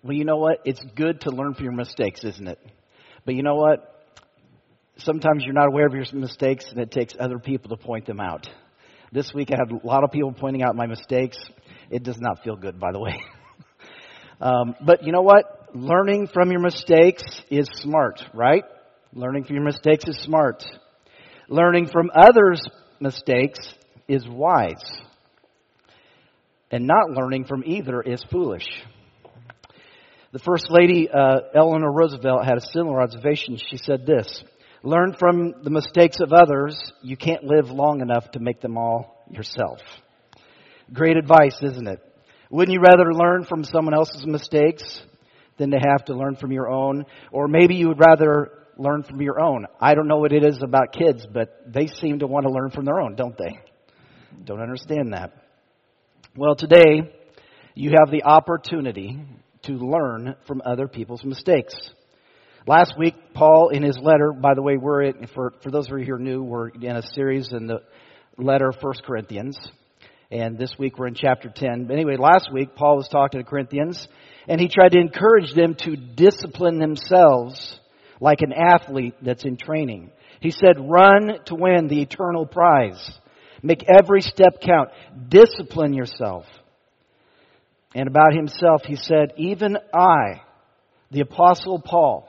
Well, you know what? It's good to learn from your mistakes, isn't it? But you know what? Sometimes you're not aware of your mistakes, and it takes other people to point them out. This week I had a lot of people pointing out my mistakes. It does not feel good, by the way. But you know what? Learning from your mistakes is smart, right? Learning from your mistakes is smart. Learning from others' mistakes is wise. And not learning from either is foolish. The First Lady, Eleanor Roosevelt, had a similar observation. She said this: learn from the mistakes of others. You can't live long enough to make them all yourself. Great advice, isn't it? Wouldn't you rather learn from someone else's mistakes than to have to learn from your own? Or maybe you would rather learn from your own. I don't know what it is about kids, but they seem to want to learn from their own, don't they? Don't understand that. Well, today you have the opportunity to learn from other people's mistakes. Last week, Paul, in his letter, by the way, for those of you who are new, we're in a series in the letter of 1 Corinthians. And this week we're in chapter 10. But anyway, last week, Paul was talking to Corinthians, and he tried to encourage them to discipline themselves like an athlete that's in training. He said, run to win the eternal prize. Make every step count. Discipline yourself. And about himself, he said, even I, the Apostle Paul,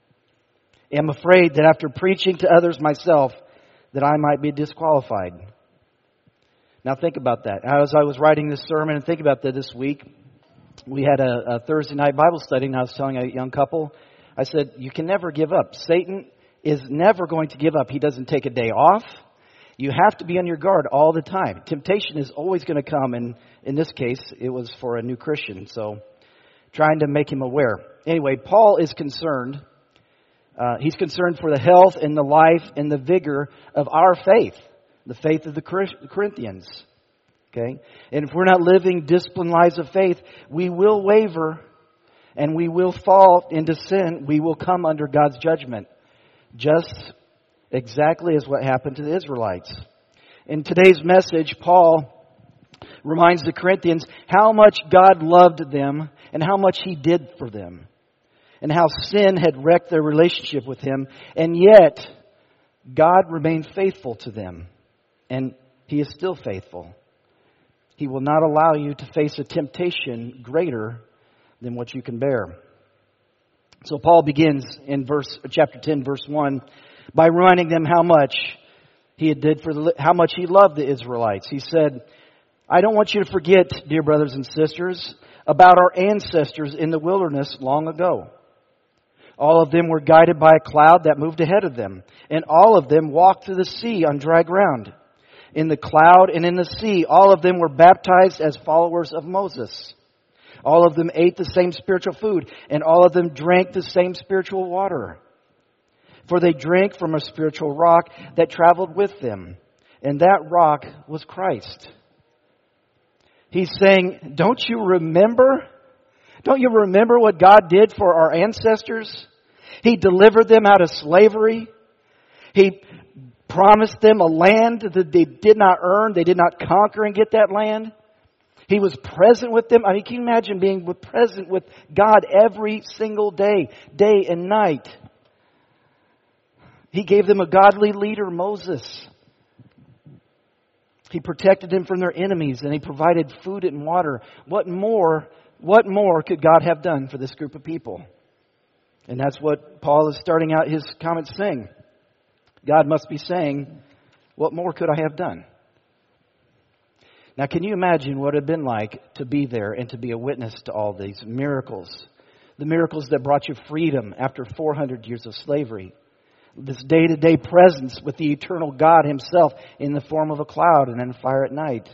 am afraid that after preaching to others myself, that I might be disqualified. Now think about that. As I was writing this sermon and think about that this week, we had a Thursday night Bible study, and I was telling a young couple, I said, you can never give up. Satan is never going to give up. He doesn't take a day off. You have to be on your guard all the time. Temptation is always going to come, and in this case, it was for a new Christian, so trying to make him aware. Anyway, Paul is concerned. He's concerned for the health and the life and the vigor of our faith, the faith of the Corinthians. Okay? And if we're not living disciplined lives of faith, we will waver and we will fall into sin. We will come under God's judgment. Just exactly as what happened to the Israelites. In today's message, Paul reminds the Corinthians how much God loved them and how much He did for them. And how sin had wrecked their relationship with Him. And yet, God remained faithful to them. And He is still faithful. He will not allow you to face a temptation greater than what you can bear. So Paul begins in chapter 10, verse 1, by reminding them how much He did how much He loved the Israelites. He said, I don't want you to forget, dear brothers and sisters, about our ancestors in the wilderness long ago. All of them were guided by a cloud that moved ahead of them, and all of them walked through the sea on dry ground. In the cloud and in the sea, all of them were baptized as followers of Moses. All of them ate the same spiritual food, and all of them drank the same spiritual water. For they drank from a spiritual rock that traveled with them, and that rock was Christ. He's saying, don't you remember? Don't you remember what God did for our ancestors? He delivered them out of slavery. He promised them a land that they did not earn. They did not conquer and get that land. He was present with them. I mean, can you imagine being present with God every single day, day and night? He gave them a godly leader, Moses. He protected them from their enemies, and He provided food and water. What more could God have done for this group of people? And that's what Paul is starting out his comments saying. God must be saying, what more could I have done? Now, can you imagine what it would have been like to be there and to be a witness to all these miracles? The miracles that brought you freedom after 400 years of slavery. This day-to-day presence with the eternal God Himself in the form of a cloud and then fire at night.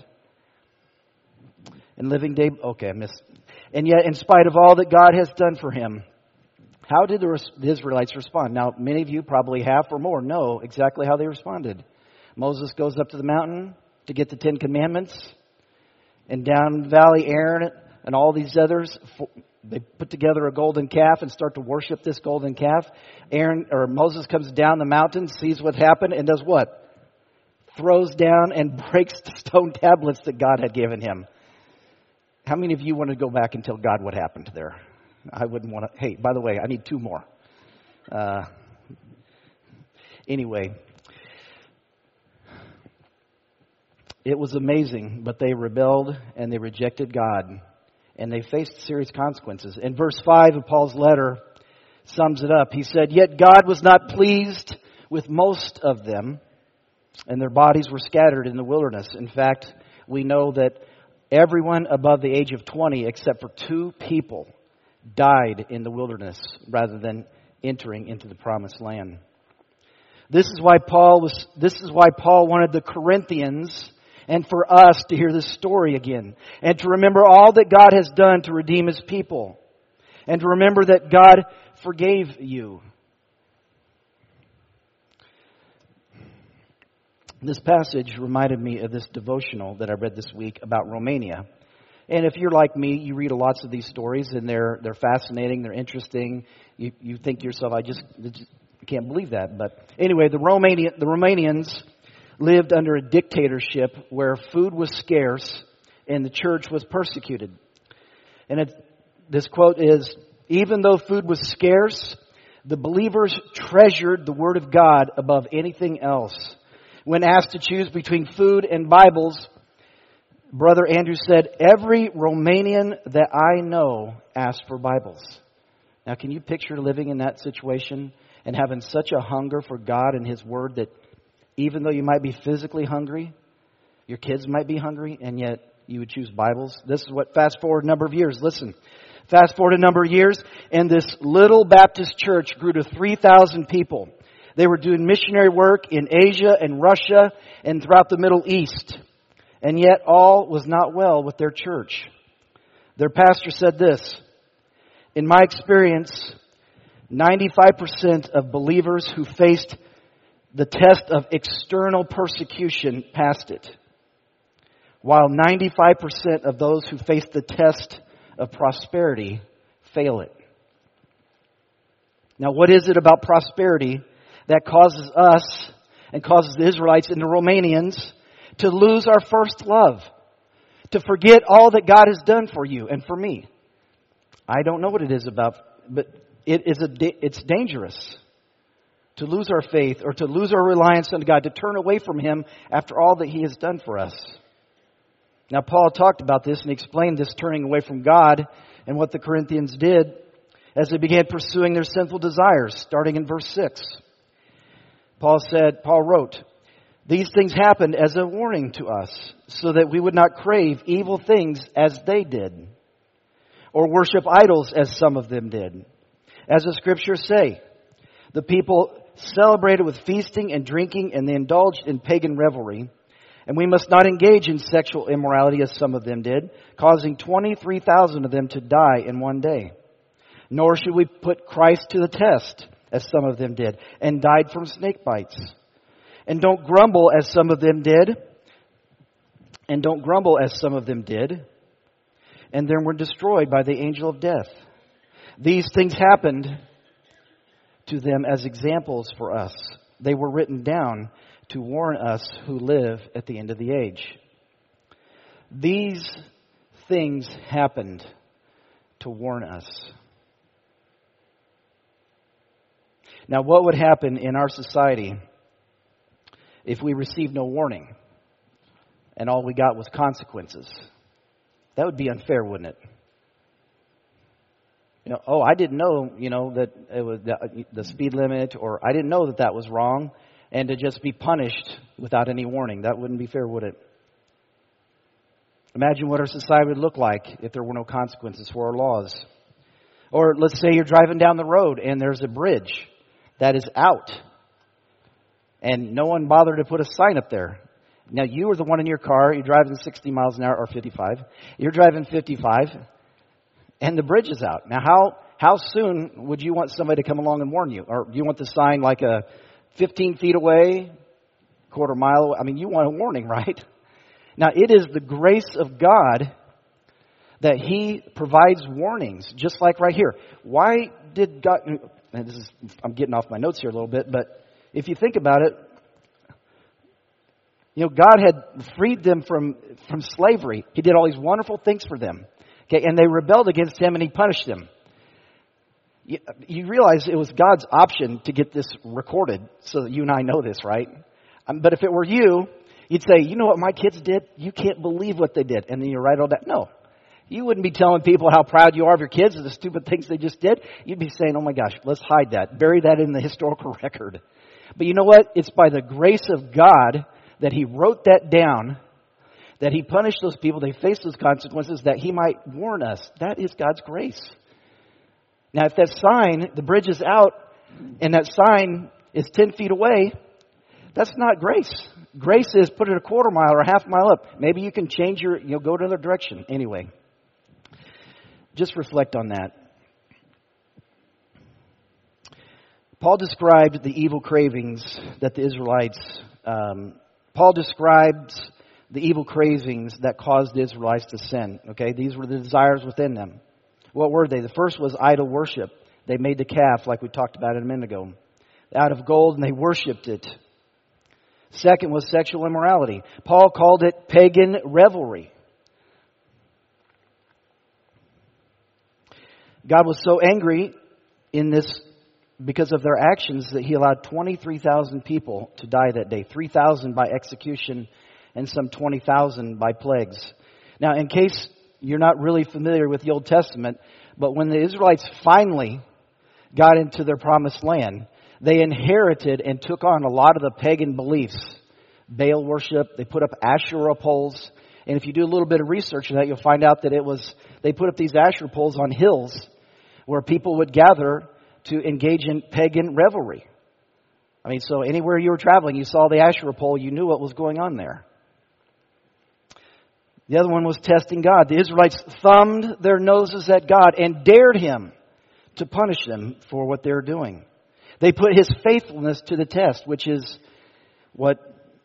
And living day... Okay, I missed... And yet, in spite of all that God has done for him, how did the Israelites respond? Now, many of you, probably half or more, know exactly how they responded. Moses goes up to the mountain to get the 10 Commandments. And down the valley, Aaron and all these others, they put together a golden calf and start to worship this golden calf. Moses comes down the mountain, sees what happened, and does what? Throws down and breaks the stone tablets that God had given him. How many of you want to go back and tell God what happened there? I wouldn't want to. Hey, by the way, I need 2 more. Anyway, it was amazing, but they rebelled and they rejected God, and they faced serious consequences. And verse 5 of Paul's letter sums it up. He said, "Yet God was not pleased with most of them, and their bodies were scattered in the wilderness." In fact, we know that everyone above the age of 20, except for 2 people, died in the wilderness rather than entering into the promised land. This is why Paul wanted the Corinthians and for us to hear this story again, and to remember all that God has done to redeem His people, and to remember that God forgave you. This passage reminded me of this devotional that I read this week about Romania. And if you're like me, you read lots of these stories, and they're fascinating, they're interesting. You think to yourself, I just can't believe that. But anyway, the Romanians lived under a dictatorship where food was scarce and the church was persecuted. And this quote is, "Even though food was scarce, the believers treasured the Word of God above anything else. When asked to choose between food and Bibles, Brother Andrew said, 'Every Romanian that I know asked for Bibles.'" Now, can you picture living in that situation and having such a hunger for God and His Word that even though you might be physically hungry, your kids might be hungry, and yet you would choose Bibles? This is what, fast forward a number of years, listen. Fast forward a number of years, and this little Baptist church grew to 3,000 people. They were doing missionary work in Asia and Russia and throughout the Middle East. And yet all was not well with their church. Their pastor said this, "In my experience, 95% of believers who faced the test of external persecution passed it, while 95% of those who faced the test of prosperity fail it." Now, what is it about prosperity that causes us and causes the Israelites and the Romanians to lose our first love, to forget all that God has done for you and for me? I don't know what it is about, but it's dangerous to lose our faith or to lose our reliance on God, to turn away from Him after all that He has done for us. Now, Paul talked about this and explained this turning away from God and what the Corinthians did as they began pursuing their sinful desires, starting in verse 6. Paul wrote, "These things happened as a warning to us, so that we would not crave evil things as they did, or worship idols as some of them did. As the Scriptures say, the people celebrated with feasting and drinking, and they indulged in pagan revelry. And we must not engage in sexual immorality as some of them did, causing 23,000 of them to die in one day. Nor should we put Christ to the test, as some of them did, and died from snake bites. And don't grumble as some of them did, and then were destroyed by the angel of death. These things happened to them as examples for us. They were written down to warn us who live at the end of the age." These things happened to warn us. Now, what would happen in our society if we received no warning and all we got was consequences? That would be unfair, wouldn't it? I didn't know, that it was the speed limit, or I didn't know that was wrong, and to just be punished without any warning. That wouldn't be fair, would it? Imagine what our society would look like if there were no consequences for our laws. Or let's say you're driving down the road and there's a bridge that is out, and no one bothered to put a sign up there. Now, you are the one in your car, you're driving 60 miles an hour, or 55. You're driving 55, and the bridge is out. Now, how soon would you want somebody to come along and warn you? Or do you want the sign like 15 feet away, quarter mile away? I mean, you want a warning, right? Now, it is the grace of God that He provides warnings, just like right here. Why did God... And I'm getting off my notes here a little bit, but if you think about it, God had freed them from slavery. He did all these wonderful things for them. Okay, and they rebelled against Him and He punished them. You realize it was God's option to get this recorded so that you and I know this, right? But if it were you, you'd say, you know what my kids did? You can't believe what they did. And then you write all that. No. You wouldn't be telling people how proud you are of your kids and the stupid things they just did. You'd be saying, oh my gosh, let's hide that. Bury that in the historical record. But you know what? It's by the grace of God that He wrote that down, that He punished those people, they faced those consequences, that He might warn us. That is God's grace. Now, if that sign, the bridge is out, and that sign is 10 feet away, that's not grace. Grace is put it a quarter mile or a half mile up. Maybe you can change you'll go another direction. Anyway, just reflect on that. Paul described the evil cravings that the Israelites, Paul describes the evil cravings that caused the Israelites to sin. Okay, these were the desires within them. What were they? The first was idol worship. They made the calf, like we talked about it a minute ago, out of gold, and they worshipped it. Second was sexual immorality. Paul called it pagan revelry. God was so angry in this because of their actions that He allowed 23,000 people to die that day. 3,000 by execution and some 20,000 by plagues. Now, in case you're not really familiar with the Old Testament, but when the Israelites finally got into their promised land, they inherited and took on a lot of the pagan beliefs. Baal worship, they put up Asherah poles. And if you do a little bit of research on that, you'll find out that they put up these Asherah poles on hills where people would gather to engage in pagan revelry. I mean, so anywhere you were traveling, you saw the Asherah pole, you knew what was going on there. The other one was testing God. The Israelites thumbed their noses at God and dared Him to punish them for what they were doing. They put His faithfulness to the test, which is what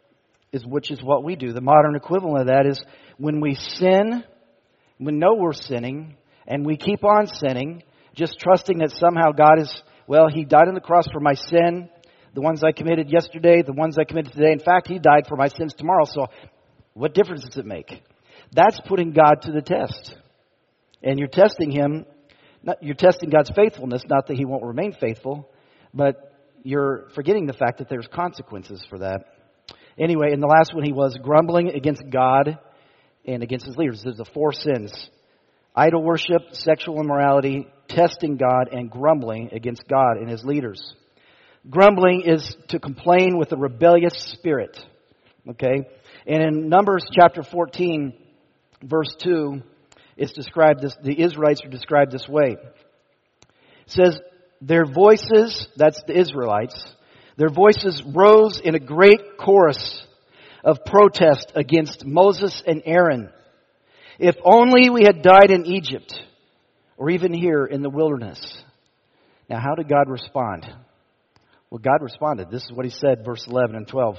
we do. The modern equivalent of that is when we sin, we know we're sinning, and we keep on sinning, just trusting that somehow God He died on the cross for my sin, the ones I committed yesterday, the ones I committed today. In fact, He died for my sins tomorrow, so what difference does it make? That's putting God to the test. And you're testing Him, you're testing God's faithfulness, not that He won't remain faithful, but you're forgetting the fact that there's consequences for that. Anyway, and the last one, he was grumbling against God and against His leaders. There's the 4 sins: idol worship, sexual immorality, testing God, and grumbling against God and His leaders. Grumbling is to complain with a rebellious spirit. Okay? And in Numbers chapter 14, verse 2, it's described the Israelites are described this way. It says, their voices, that's the Israelites, their voices rose in a great chorus of protest against Moses and Aaron. If only we had died in Egypt, or even here in the wilderness. Now, how did God respond? Well, God responded. This is what He said, verse 11 and 12.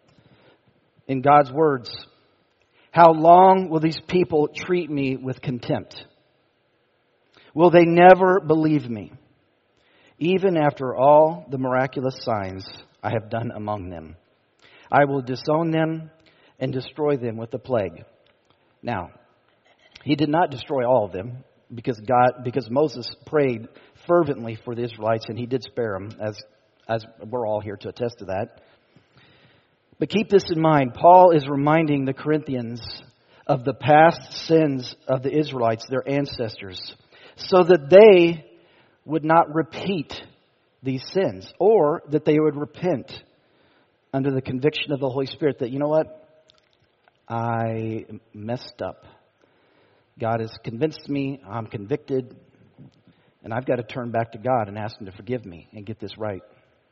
In God's words, how long will these people treat me with contempt? Will they never believe me, even after all the miraculous signs I have done among them? I will disown them and destroy them with the plague. Now, He did not destroy all of them because Moses prayed fervently for the Israelites, and He did spare them, as we're all here to attest to that. But keep this in mind. Paul is reminding the Corinthians of the past sins of the Israelites, their ancestors, so that they would not repeat these sins, or that they would repent under the conviction of the Holy Spirit that, you know what, I messed up. God has convinced me, I'm convicted, and I've got to turn back to God and ask Him to forgive me and get this right.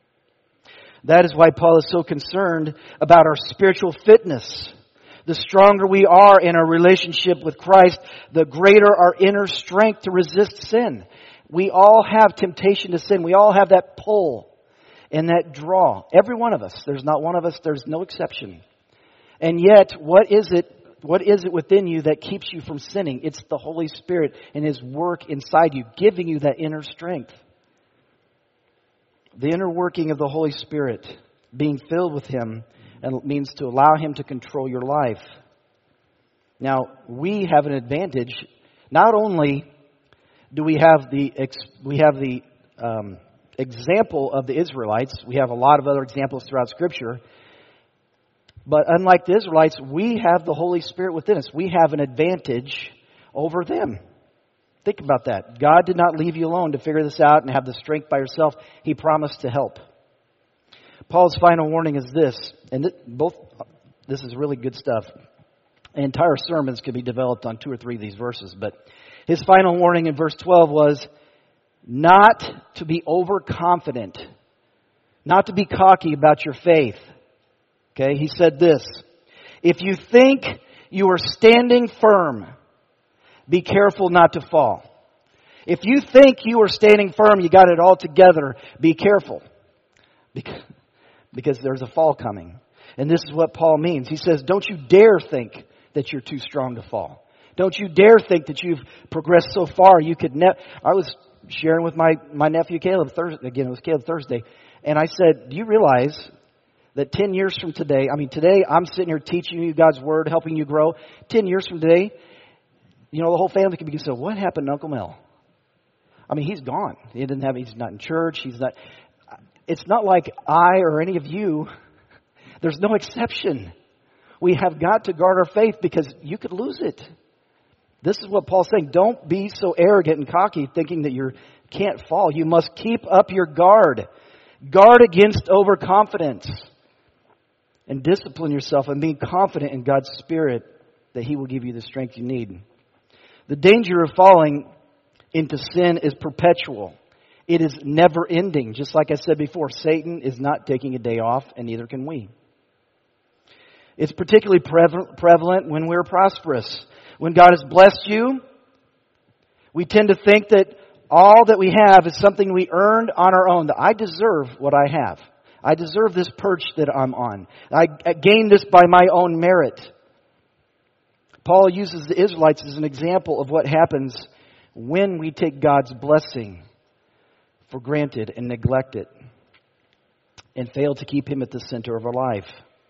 That is why Paul is so concerned about our spiritual fitness. The stronger we are in our relationship with Christ, the greater our inner strength to resist sin. We all have temptation to sin. We all have that pull and that draw. Every one of us. There's not one of us, there's no exception. And yet, what is it within you that keeps you from sinning? It's the Holy Spirit and His work inside you, giving you that inner strength. The inner working of the Holy Spirit, being filled with Him, and it means to allow Him to control your life. Now, we have an advantage. Not only do we have the example of the Israelites. We have a lot of other examples throughout Scripture. But unlike the Israelites, we have the Holy Spirit within us. We have an advantage over them. Think about that. God did not leave you alone to figure this out and have the strength by yourself. He promised to help. Paul's final warning is this, and this is really good stuff. Entire sermons could be developed on 2 or 3 of these verses, but his final warning in verse 12 was not to be overconfident, not to be cocky about your faith. Okay, he said this, if you think you are standing firm, be careful not to fall. If you think you are standing firm, you got it all together, be careful. Because there's a fall coming. And this is what Paul means. He says, don't you dare think that you're too strong to fall. Don't you dare think that you've progressed so far you could I was sharing with my nephew Caleb Thursday, again it was Caleb Thursday, and I said, do you realize that 10 years from today, today I'm sitting here teaching you God's Word, helping you grow. 10 years from today, the whole family could be saying, what happened to Uncle Mel? He's gone. He's not in church. It's not like I or any of you, there's no exception. We have got to guard our faith because you could lose it. This is what Paul's saying. Don't be so arrogant and cocky thinking that you can't fall. You must keep up your guard. Guard against overconfidence. And discipline yourself and be confident in God's Spirit that He will give you the strength you need. The danger of falling into sin is perpetual. It is never ending. Just like I said before, Satan is not taking a day off, and neither can we. It's particularly prevalent when we're prosperous. When God has blessed you, we tend to think that all that we have is something we earned on our own. That I deserve what I have. I deserve this perch that I'm on. I gained this by my own merit. Paul uses the Israelites as an example of what happens when we take God's blessing for granted and neglect it and fail to keep Him at the center of our life.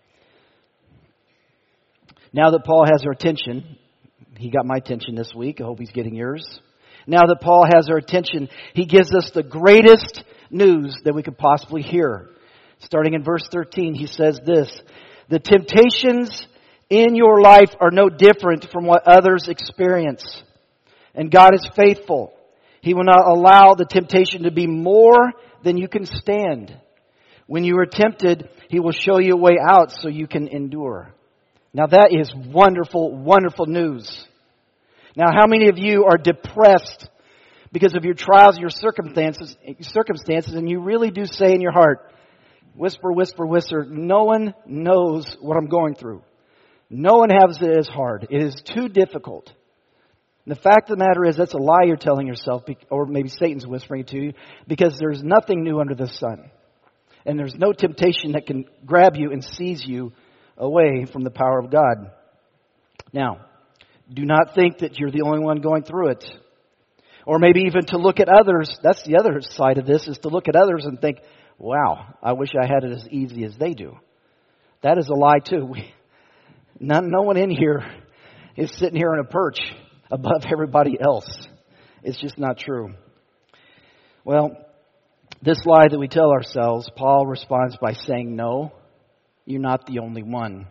Now that Paul has our attention, he got my attention this week. I hope he's getting yours. Now that Paul has our attention, he gives us the greatest news that we could possibly hear. Starting in verse 13, he says this, the temptations in your life are no different from what others experience. And God is faithful. He will not allow the temptation to be more than you can stand. When you are tempted, He will show you a way out so you can endure. Now that is wonderful, wonderful news. Now how many of you are depressed because of your trials, your circumstances, and you really do say in your heart, whisper, whisper, whisper, no one knows what I'm going through. No one has it as hard. It is too difficult. And the fact of the matter is that's a lie you're telling yourself, or maybe Satan's whispering to you, because there's nothing new under the sun. And there's no temptation that can grab you and seize you away from the power of God. Now, do not think that you're the only one going through it. Or maybe even to look at others. That's the other side of this, is to look at others and think, wow, I wish I had it as easy as they do. That is a lie too. No one in here is sitting here on a perch above everybody else. It's just not true. Well, this lie that we tell ourselves, Paul responds by saying, no, you're not the only one.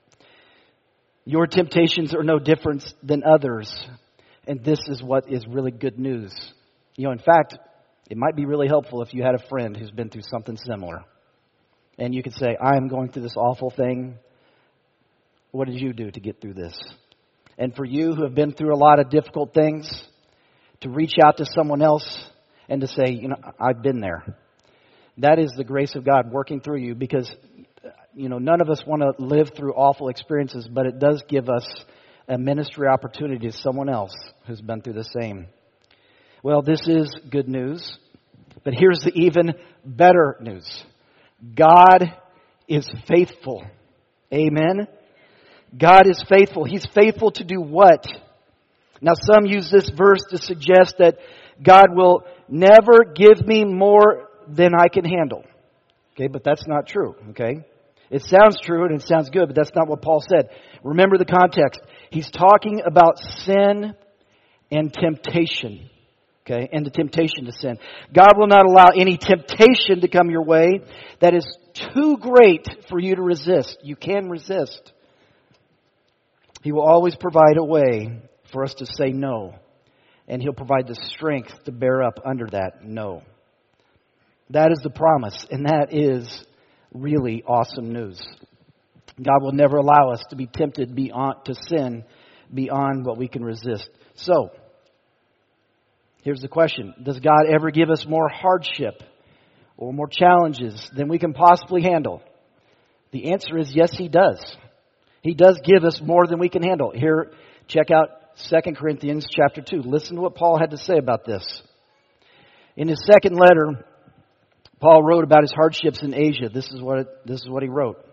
Your temptations are no different than others. And this is what is really good news. In fact, it might be really helpful if you had a friend who's been through something similar. And you could say, I am going through this awful thing. What did you do to get through this? And for you who have been through a lot of difficult things, to reach out to someone else and to say, I've been there. That is the grace of God working through you, because, none of us want to live through awful experiences, but it does give us a ministry opportunity to someone else who's been through the same. Well, this is good news, but here's the even better news. God is faithful. Amen. God is faithful. He's faithful to do what? Now, some use this verse to suggest that God will never give me more than I can handle. Okay, but that's not true. Okay, it sounds true and it sounds good, but that's not what Paul said. Remember the context. He's talking about sin and temptation. Okay, and the temptation to sin. God will not allow any temptation to come your way that is too great for you to resist. You can resist. He will always provide a way for us to say no. And He'll provide the strength to bear up under that no. That is the promise, and that is really awesome news. God will never allow us to be tempted to sin beyond what we can resist. So, here's the question. Does God ever give us more hardship or more challenges than we can possibly handle? The answer is yes, He does. He does give us more than we can handle. Here, check out 2 Corinthians chapter 2. Listen to what Paul had to say about this. In his second letter, Paul wrote about his hardships in Asia. This is what he wrote.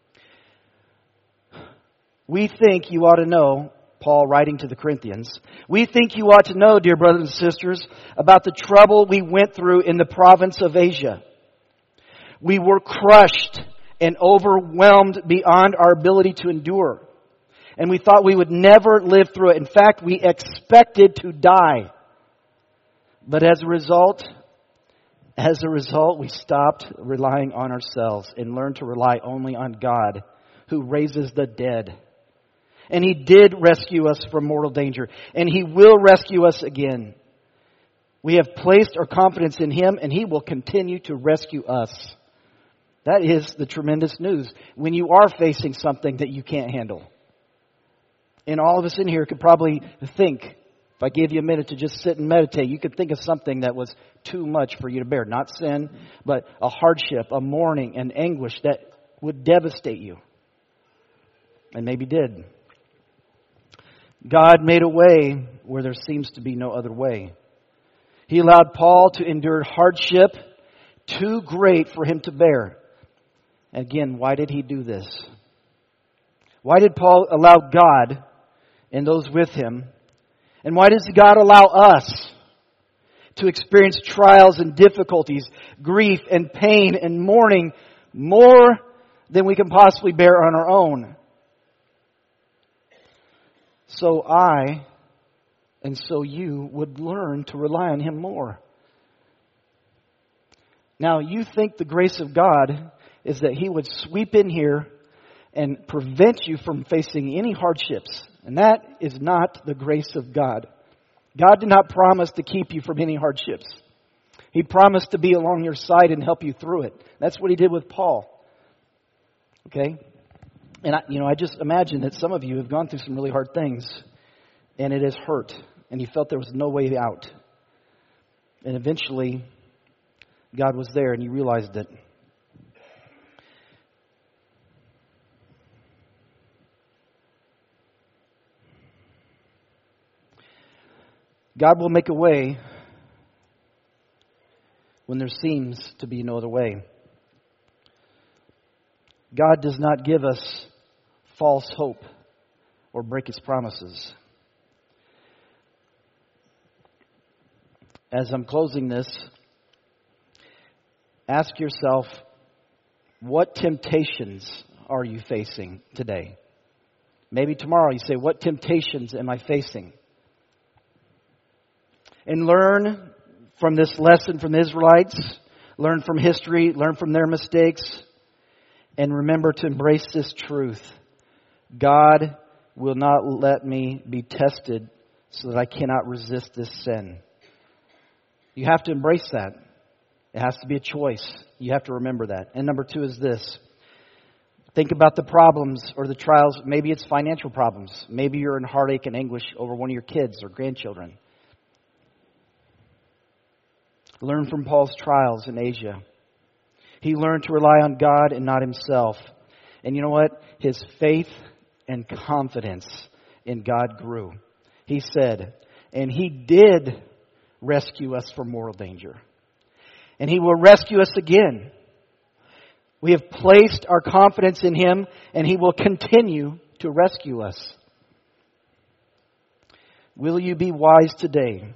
We think you ought to know, Paul writing to the Corinthians, we think you ought to know, dear brothers and sisters, about the trouble we went through in the province of Asia. We were crushed and overwhelmed beyond our ability to endure. And we thought we would never live through it. In fact, we expected to die. But as a result, we stopped relying on ourselves and learned to rely only on God, who raises the dead. And He did rescue us from mortal danger. And He will rescue us again. We have placed our confidence in Him, and He will continue to rescue us. That is the tremendous news when you are facing something that you can't handle. And all of us in here could probably think, if I gave you a minute to just sit and meditate, you could think of something that was too much for you to bear. Not sin, but a hardship, a mourning, an anguish that would devastate you. And maybe did. God made a way where there seems to be no other way. He allowed Paul to endure hardship too great for him to bear. Again, why did he do this? Why did Paul allow God and those with him? And why does God allow us to experience trials and difficulties, grief and pain and mourning more than we can possibly bear on our own? So I, and so you, would learn to rely on Him more. Now, you think the grace of God is that He would sweep in here and prevent you from facing any hardships. And that is not the grace of God. God did not promise to keep you from any hardships. He promised to be along your side and help you through it. That's what He did with Paul. Okay? And I just imagine that some of you have gone through some really hard things, and it has hurt, and you felt there was no way out. And eventually, God was there, and you realized it. God will make a way when there seems to be no other way. God does not give us false hope or break His promises. As I'm closing this, ask yourself, what temptations are you facing today? Maybe tomorrow you say, what temptations am I facing? And learn from this lesson from the Israelites. Learn from history. Learn from their mistakes. And remember to embrace this truth. God will not let me be tested so that I cannot resist this sin. You have to embrace that. It has to be a choice. You have to remember that. And number 2 is this. Think about the problems or the trials. Maybe it's financial problems. Maybe you're in heartache and anguish over one of your kids or grandchildren. Learn from Paul's trials in Asia. He learned to rely on God and not himself. And you know what? His faith and confidence in God grew. He said, and He did rescue us from mortal danger. And He will rescue us again. We have placed our confidence in Him, and He will continue to rescue us. Will you be wise today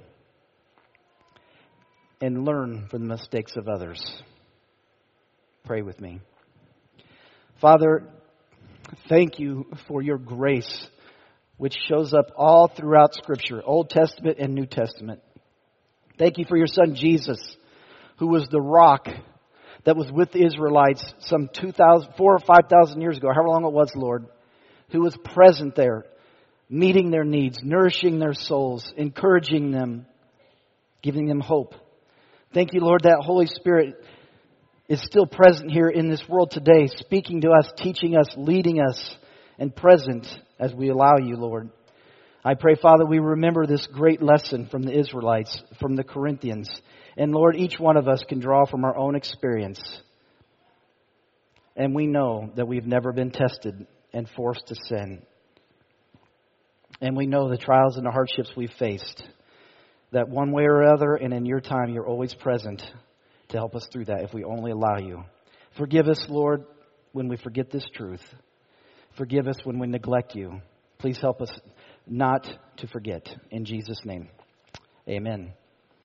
and learn from the mistakes of others? Pray with me. Father, thank You for Your grace, which shows up all throughout Scripture, Old Testament and New Testament. Thank you for your Son Jesus, who was the rock that was with the Israelites some 4,000 or 5,000 years ago, however long it was, Lord, who was present there, meeting their needs, nourishing their souls, encouraging them, giving them hope. Thank you, Lord, that Holy Spirit is still present here in this world today, speaking to us, teaching us, leading us, and present as we allow you, Lord. I pray, Father, we remember this great lesson from the Israelites, from the Corinthians. And Lord, each one of us can draw from our own experience. And we know that we've never been tested and forced to sin. And we know the trials and the hardships we've faced. That one way or other, and in your time, you're always present to help us through that if we only allow you. Forgive us, Lord, when we forget this truth. Forgive us when we neglect you. Please help us not to forget. In Jesus' name, amen.